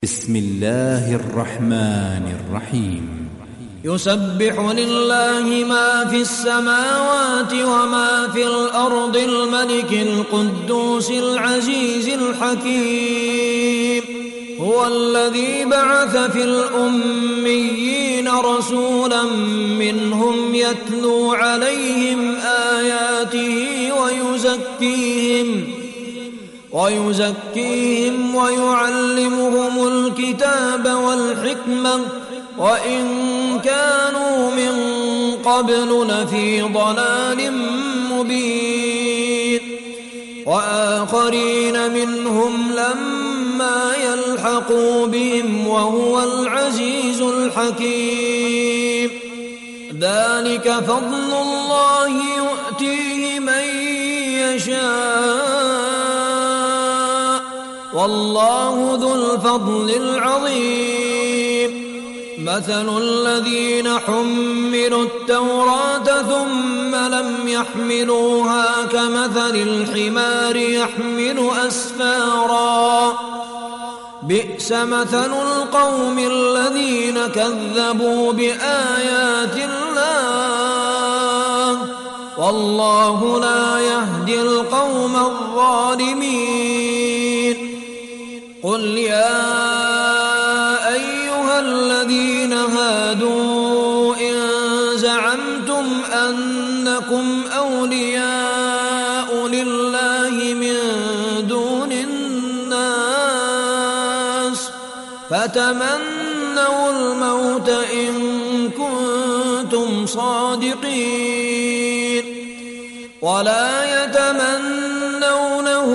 بسم الله الرحمن الرحيم. يسبح لله ما في السماوات وما في الأرض الملك القدوس العزيز الحكيم. هو الذي بعث في الأميين رسولا منهم يتلو عليهم آياته ويزكيهم ويعلمهم الكتاب والحكمة وإن كانوا من قبل لفي ضلال مبين. وآخرين منهم لما يلحقوا بهم وهو العزيز الحكيم. ذلك فضل الله يؤتيه من يشاء والله ذو الفضل العظيم. مثل الذين حملوا التوراة ثم لم يحملوها كمثل الحمار يحمل أسفارا بئس مثل القوم الذين كذبوا بآيات الله والله لا يهدي القوم الظالمين. قل يا أيها الذين هادوا إن زعمتم أنكم أولياء لله من دون الناس فتمنوا الموت إن كنتم صادقين ولا يتمنونه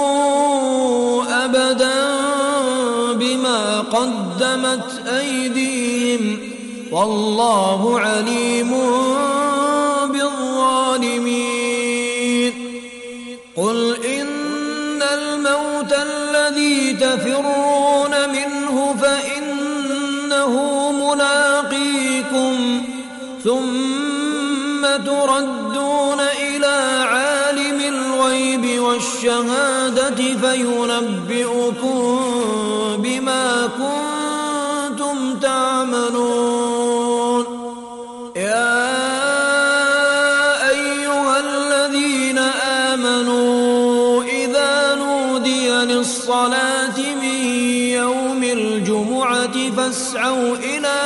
أبدا بما قدمت أيديهم والله عليم بالظالمين. قل إن الموت الذي تفرون منه فإنه ملاقيكم ثم تردون إلى عالم الغيب والشهادة فينبئكم بما كنتم تعملون. يا أيها الذين آمنوا إذا نودي للصلاة من يوم الجمعة فاسعوا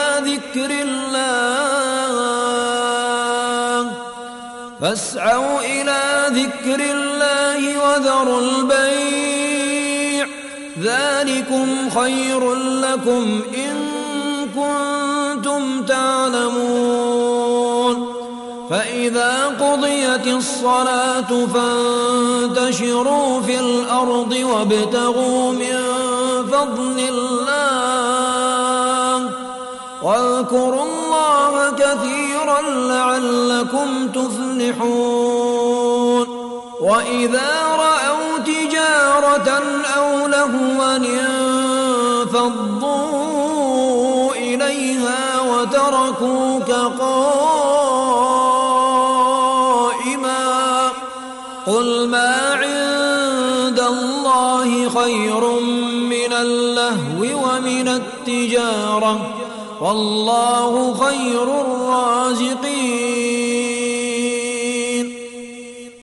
إلى ذكر الله وذروا البيع ذلكم خير لكم إن كنتم تعلمون. فإذا قضيت الصلاة فانتشروا في الأرض وابتغوا من فضل الله واذكروا الله كثيرا لعلكم تفلحون. وإذا رأوا تجارة أو لهوا انفضوا إليها وتركوك قائما قل ما عند الله خير من اللهو ومن التجارة والله خير الرازقين.